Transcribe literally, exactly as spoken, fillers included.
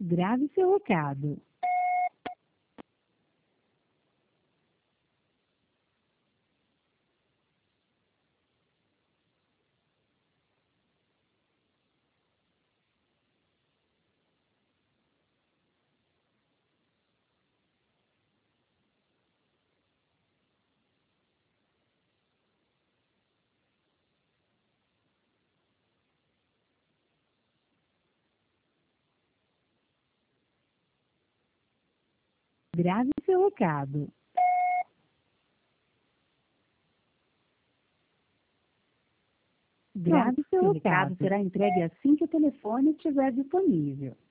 Grave seu recado. Grave seu recado. Grave seu recado será entregue assim que o telefone estiver disponível.